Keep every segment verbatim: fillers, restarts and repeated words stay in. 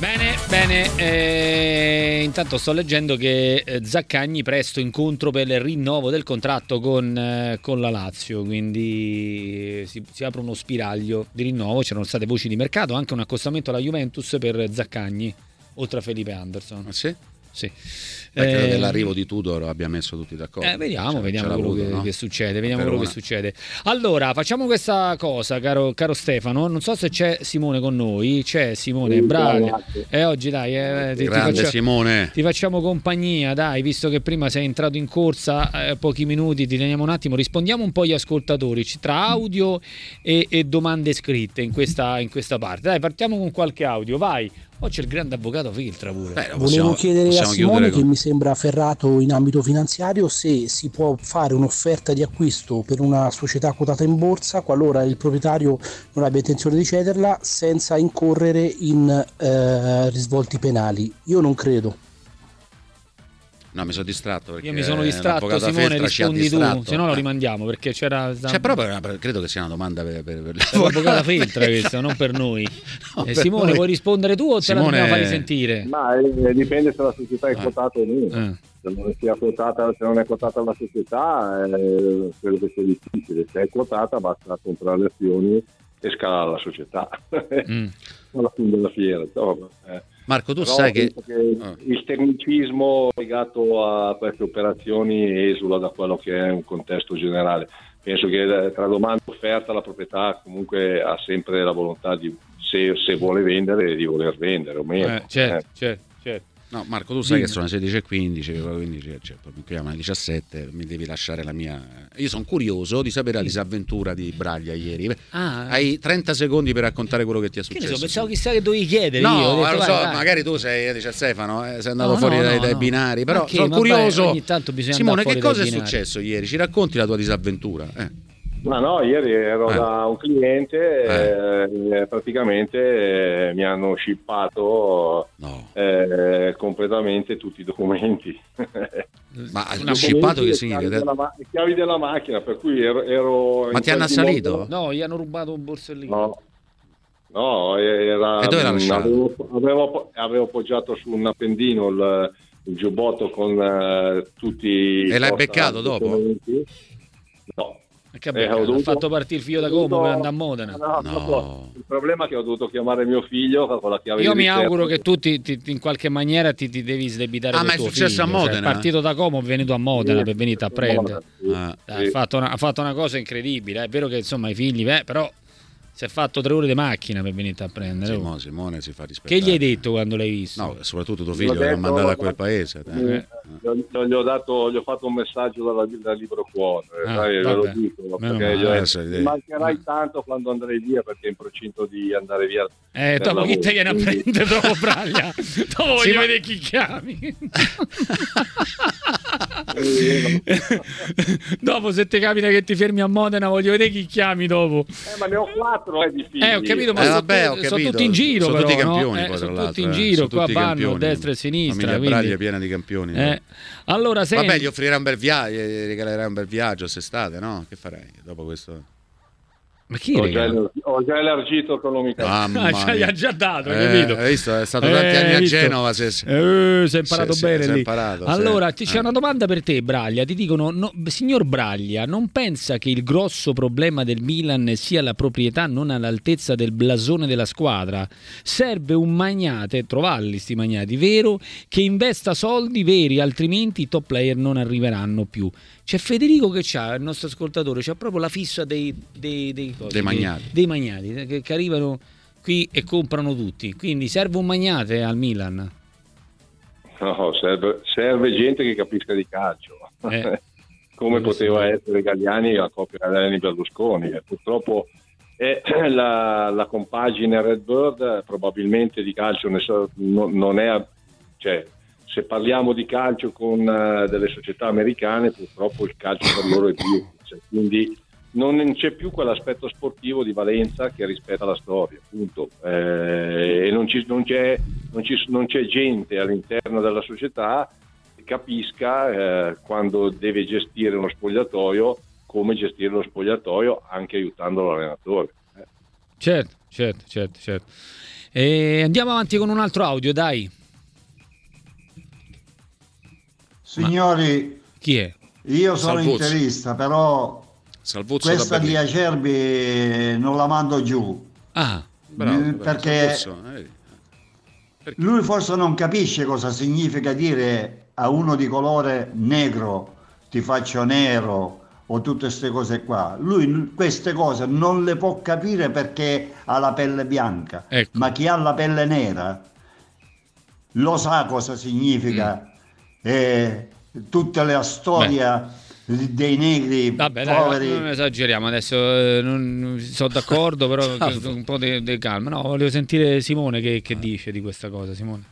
Bene, bene, eh, intanto sto leggendo che eh, Zaccagni presto incontro per il rinnovo del contratto con, eh, con la Lazio, quindi si, si apre uno spiraglio di rinnovo, c'erano state voci di mercato, anche un accostamento alla Juventus per Zaccagni, oltre a Felipe Anderson. Ah, sì? Sì. Beh, credo Eh, che l'arrivo di Tudor abbia messo tutti d'accordo. Eh, vediamo, Cioè, vediamo ce l'ha quello avuto, che, no? che succede. Vediamo Per quello che una. succede. Allora, facciamo questa cosa, caro, caro Stefano. Non so se c'è Simone con noi. C'è Simone, Sì, Braglia. ciao, E oggi dai, eh, ti, ti Grande faccia- Simone. ti facciamo compagnia, dai, visto che prima sei entrato in corsa, eh, pochi minuti, ti teniamo un attimo. Rispondiamo un po' agli ascoltatori ci- tra audio e, e domande scritte in questa, in questa parte. Dai, partiamo con qualche audio, vai. Oh, c'è il grande avvocato Filtra pure. Beh, lo Volevo possiamo- chiedere a possiamo Simone, chiudere che con- mi sembra ferrato in ambito finanziario, se si può fare un'offerta di acquisto per una società quotata in borsa qualora il proprietario non abbia intenzione di cederla, senza incorrere in eh, risvolti penali. Io non credo. No, mi sono distratto perché Io mi sono distratto, l'avvocato Simone, Feltra ci ha rispondi tu, distratto. se no lo Eh. rimandiamo perché c'era... Cioè, però per- credo che sia una domanda per, per, per Per l'avvocato Feltra questa, non per noi. No, Eh, per Simone, noi. vuoi rispondere tu o te Simone- la dobbiamo fare sentire? Ma eh, dipende se la società è Ah. quotata o meno. Eh. Se non, sia quotata, se non è quotata la società, eh, credo che sia difficile. Se è quotata, basta comprare le azioni e scalare la società. Mm. Alla fine della fiera. Insomma, eh. Marco, tu Però sai che... penso che Ah. il tecnicismo legato a queste operazioni esula da quello che è un contesto generale. Penso che tra domanda e offerta la proprietà comunque ha sempre la volontà di, se, se vuole vendere, di voler vendere o meno. Eh, certo, Eh. certo, certo. No, Marco, tu sai Dimmi. che sono le sedici e quindici, quindi cioè, mi chiama alle diciassette, mi devi lasciare la mia... Io sono curioso di sapere la disavventura di Braglia ieri. Ah, Hai trenta secondi per raccontare quello che ti è che ne successo. so, pensavo chissà che dovevi chiedere No, io. ho detto, ma lo vai, so, vai. magari tu sei, dice Stefano, eh, sei andato No, fuori no, dai, no, dai no. binari, però Ma che, sono ma curioso. vai, ogni tanto bisogna Simone, andare che fuori cosa dai è binari. successo ieri? Ci racconti la tua disavventura? Eh. Ma no, ieri ero Eh. da un cliente, Eh. eh, praticamente eh, mi hanno shippato No. eh, completamente tutti i documenti. Ma Una una shippato che Le significa? chiavi della ma- le chiavi della macchina, per cui ero... ero Ma in ti hanno quel assalito? modo- No, gli hanno rubato un borsellino. No, no, era... E dove l'ha lasciato? Avevo, avevo, avevo appoggiato su un appendino il, il giubbotto con eh, tutti i... E l'hai posta- beccato dopo? documenti. No. Che Eh, ha ho dovuto- fatto partire il figlio da ho Como dovuto- per andare a Modena. No, No. proprio- il problema è che ho dovuto chiamare mio figlio con la chiave Io di mi riserva. auguro che tu ti, ti- in qualche maniera ti, ti devi sdebitare Ah, del ma è tuo successo a figlio. Cioè, Modena? è partito da Como, è venuto a Modena Sì, per venire a sì, prendere. sì. Ah. Ha fatto, una, ha fatto una cosa incredibile. È vero che insomma i figli, beh, però si è fatto tre ore di macchina per venire a prendere. oh. Simone, Simone si fa rispettare. Che gli hai detto quando l'hai visto? No, soprattutto tuo Gli figlio ho che l'ha detto- mandato a quel paese. dai. Eh, Eh. Gli, ho, gli ho dato, gli ho fatto un messaggio dalla, dal libro cuore, Ah, sai, ve lo vabbè. dico, Meno perché male. gli ho detto, Adesso mi idea. mancherai tanto quando andrai via, perché è in procinto di andare via. Eh, per dopo chi lavoro, ti viene a quindi- prendere dopo Braglia? Dopo voglio Sì, ma- vedere chi chiami. Dopo se ti capita che ti fermi a Modena voglio vedere chi chiami dopo. Eh, ma ne ho quattro eh, di figli. Eh, ho capito, ma Eh, sono, vabbè, ho sono capito. tutti in giro, Sono però, tutti no? campioni, Eh, poi, tra sono l'altro, tutti in eh. giro, Sono qua tutti vanno campioni. destra e sinistra. Famiglia quindi- Braglia piena di campioni. Eh, Allora, senti, Vabbè, gli offrirà un bel viaggio, gli regalerai un bel viaggio quest'estate, no? Che farei dopo questo? ma chi Ho già, regala? ho già elargito economicamente. Mamma Ah, cioè, gli mia. ha già dato, Eh, capito? hai visto? È stato tanti Eh, anni a visto? Genova. Se, se- Eh, si è imparato se- se- bene si è lì. imparato, sì. Allora, ti- c'è Eh. una domanda per te, Braglia. Ti dicono, no, signor Braglia, non pensa che il grosso problema del Milan sia la proprietà non all'altezza del blasone della squadra? Serve un magnate, trovarli sti magnati, vero, che investa soldi veri, altrimenti i top player non arriveranno più. C'è Federico che c'ha, il nostro ascoltatore, c'ha proprio la fissa dei, dei, dei, cosi, Dei magnati. dei magnati eh, che, che arrivano qui e comprano tutti. Quindi serve un magnate al Milan. No, serve, serve gente che capisca di calcio. Eh. Come Quello poteva sì. essere Galliani la coppia Galliani-Berlusconi. Eh, purtroppo eh, la, la compagine Redbird probabilmente di calcio ne so- no- non è... Cioè, se parliamo di calcio con eh, delle società americane, purtroppo il calcio per loro è più. Cioè, quindi non c'è più quell'aspetto sportivo di valenza che rispetta la storia, punto. Eh, e non, ci, non, c'è, non, ci, non c'è gente all'interno della società che capisca eh, quando deve gestire uno spogliatoio, come gestire lo spogliatoio anche aiutando l'allenatore. Eh. Certo, certo, certo, certo. E andiamo avanti con un altro audio, dai. Signori, Ma chi è? Io sono Salvuzzo. interista, però Salvuzzo questa da di Berlino. Acerbi non la mando giù. Ah, Bravo, Mm, bravo, perché Salvuzzo, eh, vedi. Perché? lui forse non capisce cosa significa dire a uno di colore negro ti faccio nero o tutte queste cose qua. Lui n- queste cose non le può capire perché ha la pelle bianca, ecco. ma chi ha la pelle nera lo sa cosa significa. Eh, tutta la storia dei negri Vabbè, dai, poveri. non esageriamo adesso, eh, non, non- sono d'accordo, però Salvo. un po' di, di calma. No, volevo sentire Simone che, che dice di questa cosa, Simone.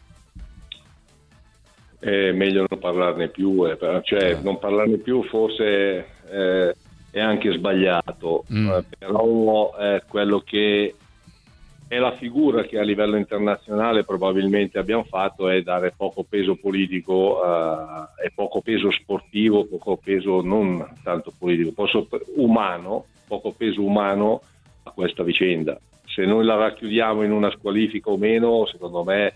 È meglio non parlarne più, eh, però- cioè Ah. non parlarne più forse eh, è anche sbagliato, Mm. eh, però eh, quello che è la figura che a livello internazionale probabilmente abbiamo fatto è dare poco peso politico eh, e poco peso sportivo, poco peso non tanto politico, poco umano, poco peso umano a questa vicenda. Se noi la racchiudiamo in una squalifica o meno, secondo me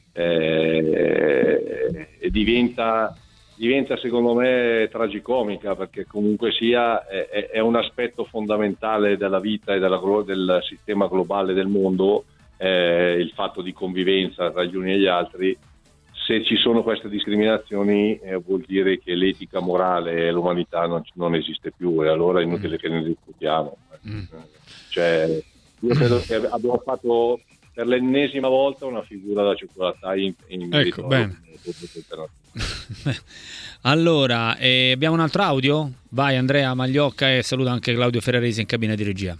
eh, diventa, diventa secondo me tragicomica, perché comunque sia è, è un aspetto fondamentale della vita e della, glo- del sistema globale del mondo, eh, il fatto di convivenza tra gli uni e gli altri. Se ci sono queste discriminazioni eh, vuol dire che l'etica morale e l'umanità non, non esiste più, e allora è inutile che ne discutiamo. Mm. Cioè, io credo che abbiamo fatto per l'ennesima volta una figura da cioccolatai in, in merito Ecco, bene. Allora, eh, abbiamo un altro audio? Vai Andrea Magliocca e saluta anche Claudio Ferraresi in cabina di regia.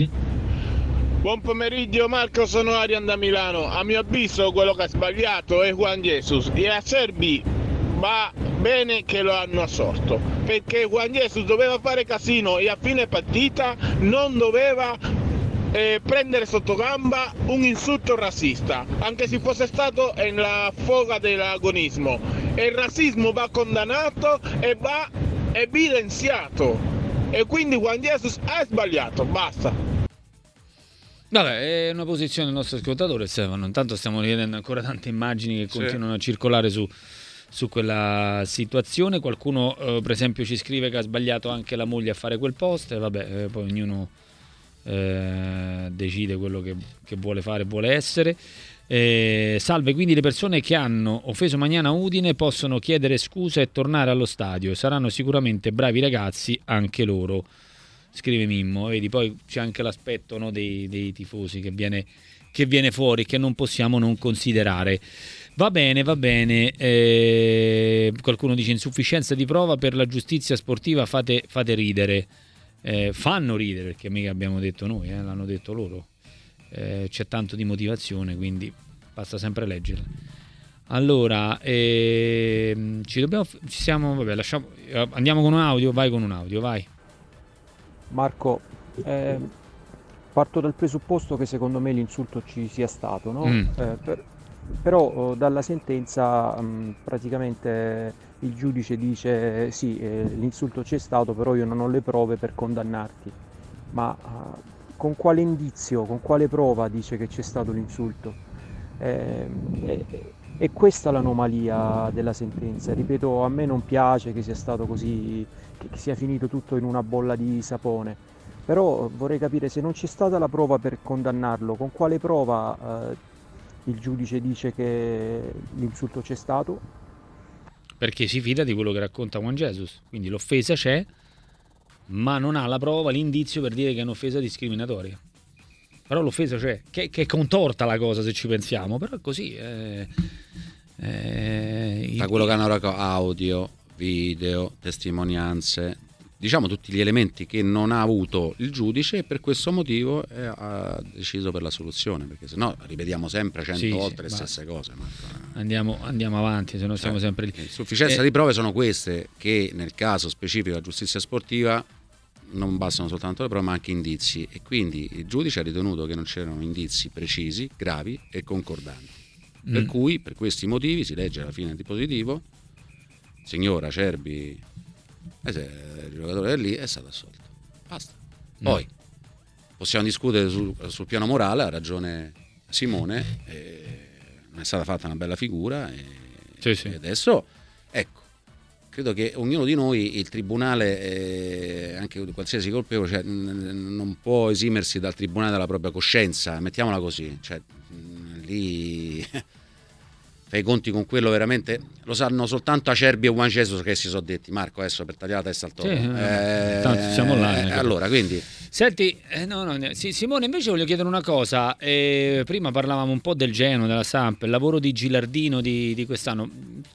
Buon pomeriggio Marco, sono Arian da Milano. A mio avviso quello che ha sbagliato è Juan Jesus e a Serbi va bene che lo hanno assorto, perché Juan Jesus doveva fare casino e a fine partita non doveva eh, prendere sotto gamba un insulto razzista, anche se fosse stato nella foga dell'agonismo. E il razzismo va condannato e va evidenziato, e quindi Juan Jesus ha sbagliato, basta. Vabbè, è una posizione del nostro ascoltatore Stefano. Intanto stiamo rivedendo ancora tante immagini che Sì. continuano a circolare su, su quella situazione. Qualcuno eh, per esempio ci scrive che ha sbagliato anche la moglie a fare quel post, e vabbè, eh, poi ognuno eh, decide quello che, che vuole fare e vuole essere. Eh, salve, quindi le persone che hanno offeso Magnana Udine possono chiedere scusa e tornare allo stadio, saranno sicuramente bravi ragazzi anche loro, scrive Mimmo. Vedi, poi c'è anche l'aspetto, no, dei, dei tifosi che viene, che viene fuori, che non possiamo non considerare. Va bene, va bene. Eh, qualcuno dice insufficienza di prova per la giustizia sportiva, fate, fate ridere. Eh, fanno ridere, perché mica abbiamo detto noi, eh, l'hanno detto loro. Eh, c'è tanto di motivazione, quindi basta sempre leggerla. Allora, ehm, ci dobbiamo, ci siamo, vabbè, lasciamo, andiamo con un audio, vai con un audio, vai. Marco, eh, parto dal presupposto che secondo me l'insulto ci sia stato, no? Mm. Eh, per- però oh, dalla sentenza mh, praticamente il giudice dice eh, sì, eh, l'insulto c'è stato, però io non ho le prove per condannarti. Ma ah, con quale indizio, con quale prova dice che c'è stato l'insulto? Eh, è, è questa l'anomalia della sentenza. Ripeto, a me non piace che sia stato così, che che sia finito tutto in una bolla di sapone, però vorrei capire, se non c'è stata la prova per condannarlo, con quale prova eh, il giudice dice che l'insulto c'è stato? Perché si fida di quello che racconta Juan Jesus, quindi l'offesa c'è, ma non ha la prova, l'indizio per dire che è un'offesa discriminatoria. Però l'offesa c'è, che, che è contorta la cosa se ci pensiamo, però è così. Eh, eh, Da quello che hanno raccolto, audio, video, testimonianze, diciamo tutti gli elementi che non ha avuto il giudice, e per questo motivo eh, ha deciso per la soluzione, perché sennò ripetiamo sempre cento Sì, volte sì, le basta. stesse cose. Marco. Andiamo, andiamo avanti, se no stiamo Eh, sempre lì. Insufficienza Eh, di prove sono queste, che nel caso specifico della giustizia sportiva non bastano soltanto le prove ma anche indizi, e quindi il giudice ha ritenuto che non c'erano indizi precisi, gravi e concordanti, per Mm. cui per questi motivi si legge alla fine del dispositivo: signora Acerbi, eh, se il giocatore è lì, è stato assolto, basta. Poi possiamo discutere sul, sul piano morale, ha ragione Simone, eh, non è stata fatta una bella figura e, sì, sì. e adesso ecco, credo che ognuno di noi, il tribunale, eh, anche qualsiasi colpevole, cioè, n- non può esimersi dal tribunale della propria coscienza, mettiamola così, cioè, mh, lì fai i conti con quello, veramente lo sanno soltanto Acerbi e Juan Jesus, che si sono detti: Marco, adesso per tagliare la testa al toro, sì, eh, tanto siamo là, eh, allora quindi senti, eh, no, no, sì, Simone, invece voglio chiedere una cosa, eh, prima parlavamo un po' del Genoa, della Samp, il lavoro di Gilardino di, di quest'anno.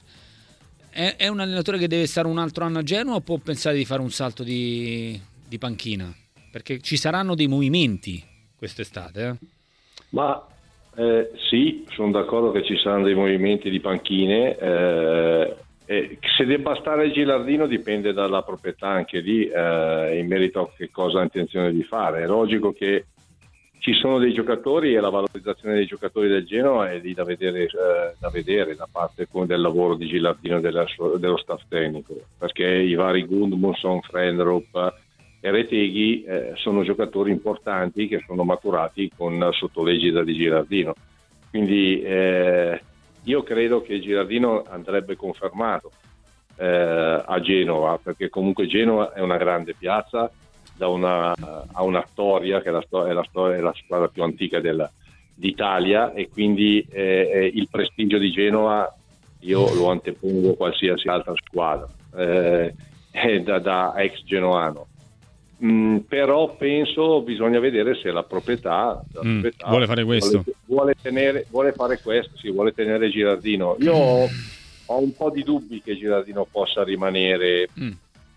È un allenatore che deve stare un altro anno a Genova o può pensare di fare un salto di, di panchina? Perché ci saranno dei movimenti quest'estate. Eh? Ma eh, sì, sono d'accordo che ci saranno dei movimenti di panchine. Eh, eh, se debba stare Gilardino dipende dalla proprietà anche lì, eh, in merito a che cosa ha intenzione di fare. È logico che ci sono dei giocatori e la valorizzazione dei giocatori del Genoa è lì da vedere, eh, da vedere da parte del lavoro di Gilardino e della, dello staff tecnico, perché i vari Gudmundsson, Frendrup e Reteghi eh, sono giocatori importanti che sono maturati con sotto l'egida di Gilardino, quindi eh, io credo che Gilardino andrebbe confermato eh, a Genova, perché comunque Genova è una grande piazza, da una, a una storia che è la, sto- è la, storia, è la squadra più antica del, d'Italia, e quindi eh, il prestigio di Genova io lo antepongo a qualsiasi altra squadra, eh, da, da ex genoano. Mm, però penso bisogna vedere se la proprietà, la mm, proprietà vuole fare questo, vuole, vuole, tenere, vuole fare questo, sì, vuole tenere Gilardino. Io ho, ho un po' di dubbi che Gilardino possa rimanere mm.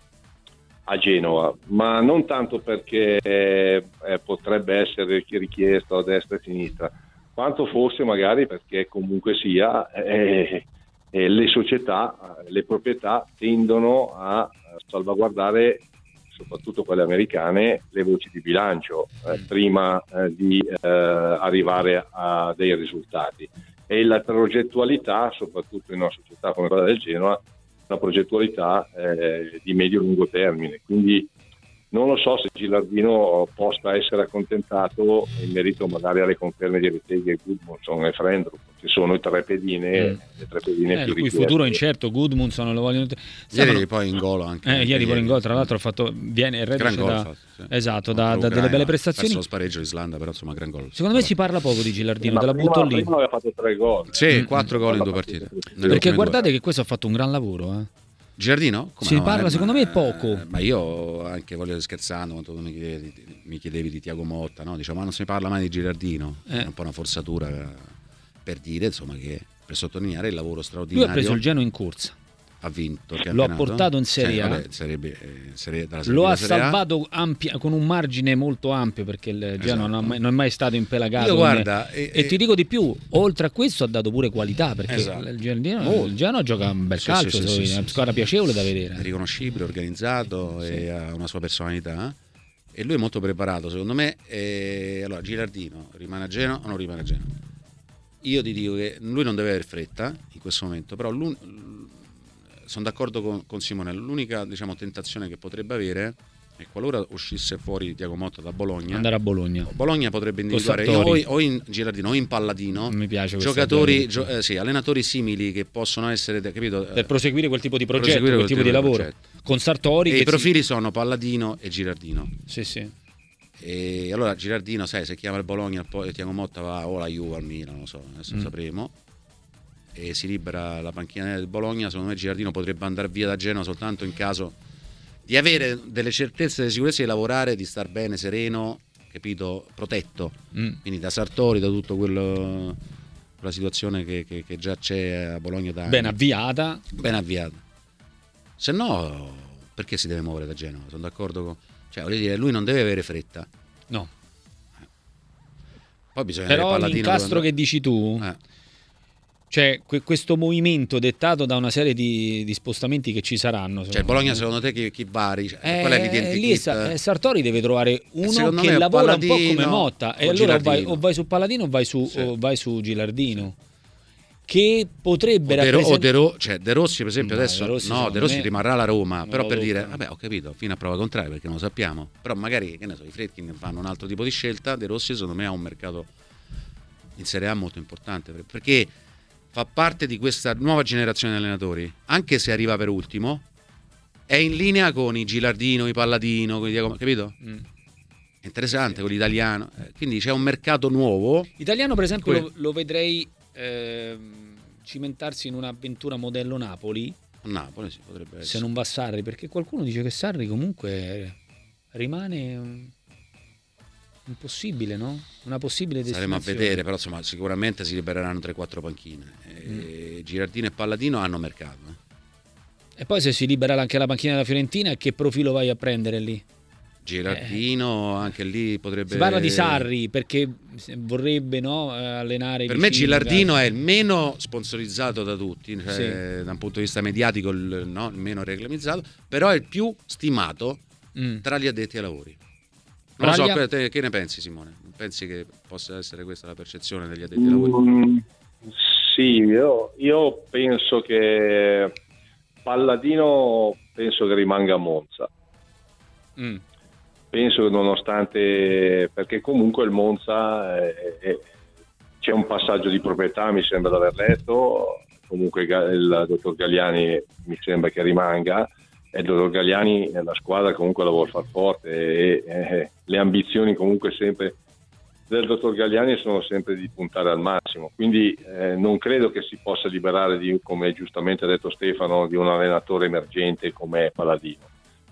a Genova, ma non tanto perché eh, potrebbe essere richiesto a destra e a sinistra, quanto forse magari perché comunque sia eh, eh, le società, le proprietà tendono a salvaguardare, soprattutto quelle americane, le voci di bilancio eh, prima eh, di eh, arrivare a dei risultati, e la progettualità, soprattutto in una società come quella del Genoa, una progettualità eh, di medio-lungo termine, quindi non lo so se Gilardino possa essere accontentato in merito magari alle conferme di Reteghi e Gudmundsson e Frendrup, che sono i tre pedine, mm. le tre pedine eh, più il cui richieste. futuro incerto. Gudmundsson lo vogliono ieri Stavano... poi in gol anche eh, ieri poi in gol, tra l'altro ha fatto viene reduce da fatto, sì. esatto da, da delle belle prestazioni, lo spareggio Islanda, però insomma gran gol. Secondo me si parla poco di Gilardino, ma te la prima, butto lì. Prima aveva fatto tre gol, sì, mm. quattro gol in due partite, perché guardate che questo ha fatto un gran lavoro, eh. Gilardino? Come si no, parla eh, secondo ma, me è poco, ma io anche voglio scherzando quando tu mi chiedevi, mi chiedevi di Tiago Motta, no? Diciamo, ma non si parla mai di Gilardino, eh. è un po' una forzatura per dire, insomma, che per sottolineare il lavoro straordinario. Lui ha preso il Genoa in corsa, ha vinto il lo ha portato in Serie A, sì, vabbè, sarebbe, eh, serie, dalla lo ha serie salvato ampia, con un margine molto ampio, perché il Genoa esatto. non, non è mai stato impelagato. Io guarda, e, e, e ti dico di più, oltre a questo ha dato pure qualità, perché esatto. il, Genoa, il Genoa gioca un bel sì, calcio, sì, è sì, una sì, squadra sì, piacevole da vedere, è riconoscibile, organizzato, sì. E ha una sua personalità, e lui è molto preparato secondo me. E allora Gilardino rimane a Genoa o non rimane a Genoa? Io ti dico che lui non deve aver fretta in questo momento, però lui, sono d'accordo con, con Simone, l'unica diciamo tentazione che potrebbe avere è qualora uscisse fuori Tiago Motta da Bologna, andare a Bologna. Bologna potrebbe individuare o, o in Gilardino o in Palladino, mi piace giocatori, gio, eh, sì, allenatori simili che possono essere, capito, per proseguire quel tipo di progetto, quel, quel tipo di lavoro progetto. Con Sartori, e che i profili si... sono Palladino e Gilardino. Sì, sì. E allora Gilardino, sai, se chiama il Bologna poi Tiago Motta va o la Juve al Milan, non lo so, adesso mm. sapremo, e si libera la panchina del Bologna. Secondo me Gilardino potrebbe andare via da Genoa soltanto in caso di avere delle certezze di sicurezza, di lavorare, di star bene, sereno, capito, protetto, mm. quindi da Sartori, da tutto quello, quella situazione che, che, che già c'è a Bologna da anni. Ben avviata. Ben avviata. Se no, perché si deve muovere da Genova? Sono d'accordo con... Cioè, voglio dire, lui non deve avere fretta. No. Poi bisogna però avere l'incastro che dici tu... Eh. Cioè que- questo movimento dettato da una serie di, di spostamenti che ci saranno. Cioè Bologna secondo te chi, chi vari? Cioè, eh, qual è evidente? Lì Sa- Sartori deve trovare uno che me lavora Palladino, un po' come Motta, e allora vai, o vai su Palladino o vai su, sì. o vai su Gilardino, sì. Che potrebbe o rappresentare... o De, Ro- cioè De Rossi per esempio no, adesso De Rossi, no De Rossi me... rimarrà alla Roma, però per dire no. vabbè ho capito, fino a prova contraria, perché non lo sappiamo, però magari che ne so, i Fredkin fanno un altro tipo di scelta. De Rossi secondo me ha un mercato in Serie A molto importante, perché fa parte di questa nuova generazione di allenatori, anche se arriva per ultimo, è in linea con i Gilardino, i Palladino, con i, capito? Mm. È interessante, sì. Con l'italiano, quindi c'è un mercato nuovo. Italiano per esempio que- lo, lo vedrei eh, cimentarsi in un'avventura modello Napoli. Napoli sì, potrebbe essere. Se non va Sarri, perché qualcuno dice che Sarri comunque rimane un, un possibile, no? Una possibile destinazione. Saremo a vedere, però insomma sicuramente si libereranno tre quattro panchine. E mm. Girardino e Palladino hanno mercato. Eh. E poi se si libera anche la panchina della Fiorentina, che profilo vai a prendere lì? Girardino, eh. anche lì potrebbe... Si parla di Sarri perché vorrebbe, no, allenare per me Gilardino è il meno sponsorizzato da tutti, cioè, sì. Da un punto di vista mediatico il, no, il meno reclamizzato, però è il più stimato mm. tra gli addetti ai lavori. Non Braglia... lo so, te, che ne pensi Simone? Pensi che possa essere questa la percezione degli addetti ai lavori? Mm, sì, io, io penso che Palladino penso che rimanga a Monza. Mm. Penso che nonostante, perché comunque il Monza è, è, c'è un passaggio di proprietà, mi sembra di aver letto, comunque il dottor Galliani mi sembra che rimanga, e il dottor Galliani la squadra comunque la vuole far forte e, e le ambizioni comunque sempre del dottor Galliani sono sempre di puntare al massimo, quindi eh, non credo che si possa liberare di, come giustamente ha detto Stefano, di un allenatore emergente come Palladino.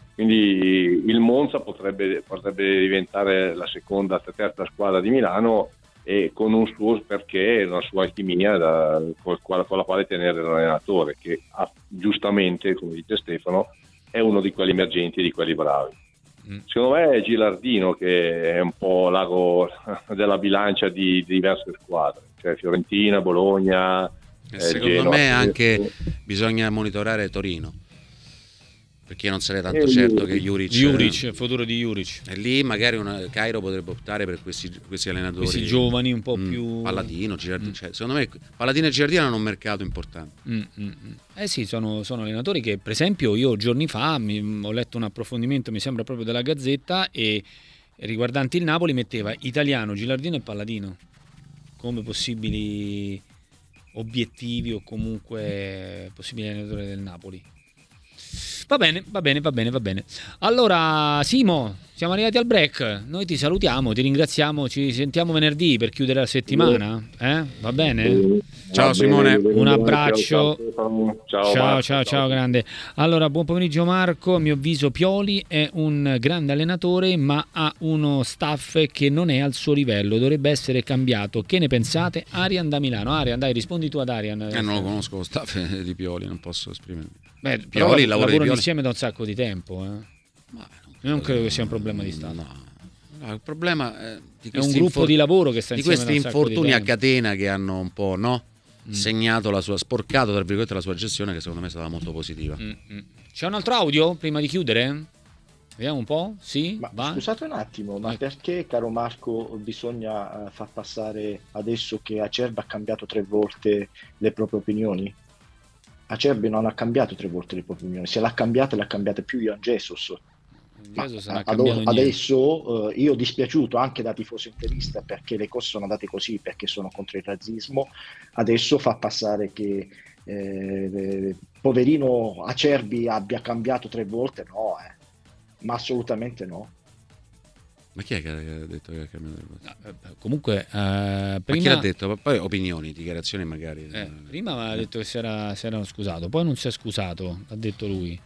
Quindi il Monza potrebbe, potrebbe diventare la seconda, terza squadra di Milano e con un suo perché, una sua alchimia da, con, con la quale tenere l'allenatore, che ha, giustamente, come dice Stefano, è uno di quelli emergenti e di quelli bravi. Mm. Secondo me è Gilardino che è un po' l'ago della bilancia di, di diverse squadre, cioè Fiorentina, Bologna. Eh, secondo Genoa. Me anche bisogna monitorare Torino. Perché io non sarei tanto eh, certo che Juric, Juric, il futuro di Juric. E lì magari una, Cairo potrebbe optare per questi, questi allenatori. Questi giovani un po' mm, più... Palladino, Girardino. Mm. Cioè, secondo me Palladino e Girardino hanno un mercato importante. Mm, mm, mm. Eh sì, sono, sono allenatori che per esempio io giorni fa mi, ho letto un approfondimento, mi sembra proprio della Gazzetta, e riguardante il Napoli metteva Italiano, Gilardino e Palladino come possibili obiettivi o comunque possibili allenatori del Napoli. Va bene, va bene, va bene, va bene. Allora, Simo, siamo arrivati al break. Noi ti salutiamo, ti ringraziamo. Ci sentiamo venerdì per chiudere la settimana. Eh? Va bene? Ciao Simone. Un abbraccio. Ciao, ciao, ciao, ciao, ciao, grande. Allora, buon pomeriggio Marco. A mio avviso Pioli è un grande allenatore, ma ha uno staff che non è al suo livello. Dovrebbe essere cambiato. Che ne pensate? Arian da Milano. Arian, dai, rispondi tu ad Arian. Eh, non lo conosco lo staff di Pioli, non posso esprimermi. Beh, Pioli lavorano insieme da un sacco di tempo, eh. Ma non, non credo che sia un problema di stato. No. No, il problema è, di è un gruppo infor- di lavoro che sta di insieme questi da un sacco infortuni di a tempo. catena che hanno un po', no? Mm. Segnato la sua, sporcato tra virgolette la sua gestione, che secondo me è stata molto positiva. Mm-hmm. C'è un altro audio prima di chiudere? Vediamo un po'? Sì? Ma va? Scusate un attimo, ma perché, caro Marco, bisogna uh, far passare adesso che Acerbi ha cambiato tre volte le proprie opinioni? Acerbi non ha cambiato tre volte le proprie opinioni, se l'ha cambiata l'ha cambiata più Juan Jesus. Jesus ad, adesso uh, io dispiaciuto anche da tifoso interista perché le cose sono andate così, perché sono contro il razzismo, adesso fa passare che eh, poverino Acerbi abbia cambiato tre volte, no, eh. Ma assolutamente no. Ma chi è che ha detto che ha cambiato? No, comunque uh, prima... Ma chi l'ha detto? Poi opinioni, dichiarazioni magari. Eh, prima aveva detto che si, era, si erano scusato, poi non si è scusato, ha detto lui.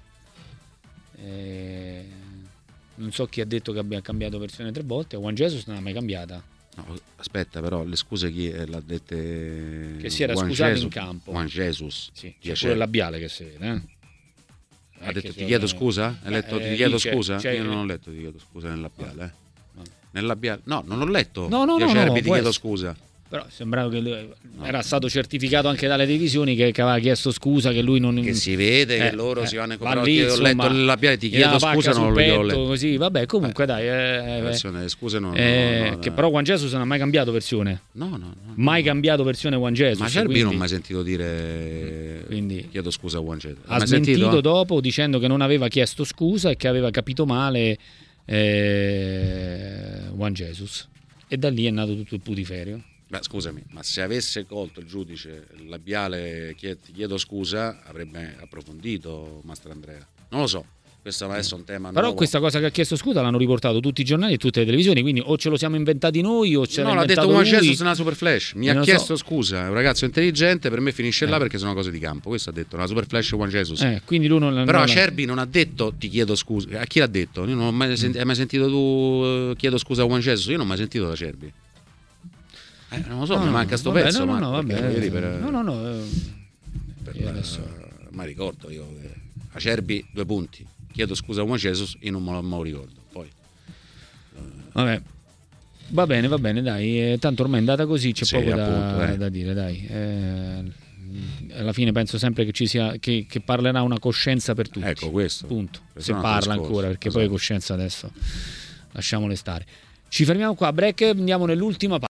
Eh, non so chi ha detto che abbia cambiato versione tre volte. Juan Jesus non l'ha mai cambiata. No, aspetta, però le scuse chi l'ha dette? Che si era Juan scusato Jesus, in campo. Juan Jesus. Sì, c'è pure il labiale che si vede, eh? Ha detto ti chiedo scusa? Hai letto eh, ti chiedo c'è, scusa? c'è, Io non ho letto ti chiedo scusa nel labiale, eh. Nel labiale? No, non ho letto. No, no, no, Acerbi, no, ti chiedo essere. scusa. Però sembrava che lui, no. Era stato certificato anche dalle televisioni che, che aveva chiesto scusa, che lui non... Che si vede eh, che loro eh, si vanno a comprare. comprare. Ho letto nel labiale, ti chiedo scusa, non l'ho letto. Così, vabbè, comunque eh, dai. Eh, versione, scuse non... Eh, no, no, che no. Però Juan Jesus non ha mai cambiato versione. No, no, no. Mai no. cambiato versione Juan Jesus. Ma Acerbi quindi... non ho mai sentito dire quindi... chiedo scusa a Juan Jesus. Ha smentito sentito? dopo dicendo che non aveva chiesto scusa e che aveva capito male eh, Juan Jesus. E da lì è nato tutto il putiferio. Beh, scusami, ma se avesse colto il giudice il labiale ti chiedo scusa, avrebbe approfondito Mastrandrea. Non lo so. Questo adesso è un tema Però nuovo. questa cosa che ha chiesto scusa l'hanno riportato tutti i giornali e tutte le televisioni, quindi o ce lo siamo inventati noi o ce l'ha No, l'ha detto inventato Juan lui. Jesus nella Super Flash. Mi Eh, ha non chiesto so. scusa, è un ragazzo intelligente, per me finisce Eh. là perché sono cose di campo. Questo ha detto nella Super Flash Juan Jesus. Eh, quindi lui non, Però non- Acerbi non ha detto ti chiedo scusa. A chi l'ha detto? Io non ho mai, senti- hai mai sentito tu eh, chiedo scusa a Juan Jesus? Io non ho mai sentito da Acerbi. Eh, non lo so, No, mi no, manca sto vabbè, pezzo. no, no, Marco, no, perché vabbè, ieri per, no, no, no, eh, per io la- adesso- ma ricordo io che Acerbi due punti. Chiedo scusa a Juan Jesus, io non me lo, me lo ricordo. Poi Vabbè. Va bene, va bene, dai, eh, tanto ormai è andata così, c'è Sì, poco da, appunto, eh. da dire, dai. Eh, alla fine penso sempre che ci sia che, che parlerà una coscienza per tutti. Ecco questo. Punto. Questo Se è un altro parla discorso. ancora, perché Esatto. poi coscienza adesso lasciamole stare. Ci fermiamo qua, break, andiamo nell'ultima parte.